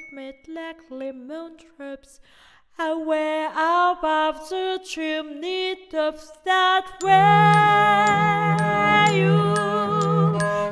made like lemon drops away above the chimney tops. That way you